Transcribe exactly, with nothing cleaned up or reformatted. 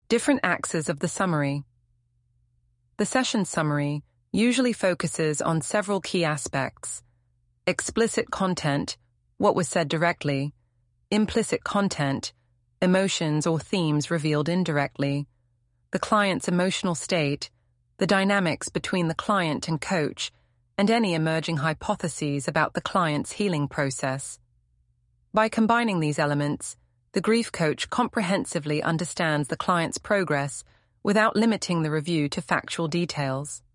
Different axes of the summary. The session summary usually focuses on several key aspects: explicit content, what was said directly; implicit content, emotions or themes revealed indirectly; the client's emotional state, the dynamics between the client and coach, and any emerging hypotheses about the client's healing process. By combining these elements, the grief coach comprehensively understands the client's progress without limiting the review to factual details.